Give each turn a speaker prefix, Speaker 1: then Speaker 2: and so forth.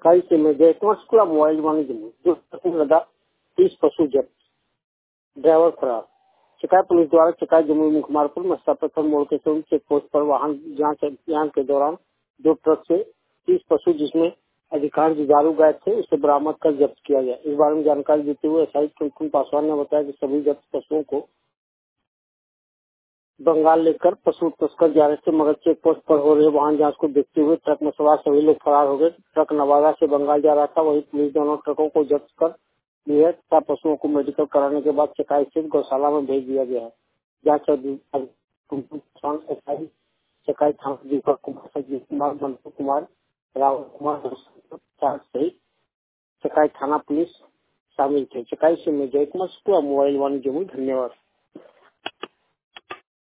Speaker 1: चकाई से में जयकुमार शुक्ला मोबाइल वाणिज्य में जो लगा 30 पशु जब्त, ड्राइवर फरार। चकाई पुलिस द्वारा चकाई जमुई मुख्य मार्ग पर मस्ता पत्थर मोड़ के चेक पोस्ट पर वाहन जांच अभियान के दौरान 2 ट्रक से 30 पशु जिसमें अधिकांश दुधारू गाय थे उसे बरामद कर जब्त किया गया। इस बारे में जानकारी देते हुए एसआई टुनटुन पासवान ने बताया कि सभी जब्त पशुओं को बंगाल लेकर पशु तस्कर जा रहे थे, मगर चेक पोस्ट पर हो रहे वाहन जांच को देखते हुए ट्रक में सवार सभी लोग फरार हो गए। ट्रक नवादा से बंगाल जा रहा था। वही पुलिस दोनों ट्रकों को जब्त कर लिए तथा पशुओं को मेडिकल कराने के बाद चकाई स्थित गौशाला में भेज दिया गया है। जांच एसआई चकाई थाना दीपक कुमार, संजीव कुमार, मंटू कुमार, राहुल कुमार सहित चकाई थाना पुलिस शामिल थे। चकाई से मैं जयकुमार शुक्ला मोबाइल वाणिज्य में। धन्यवाद।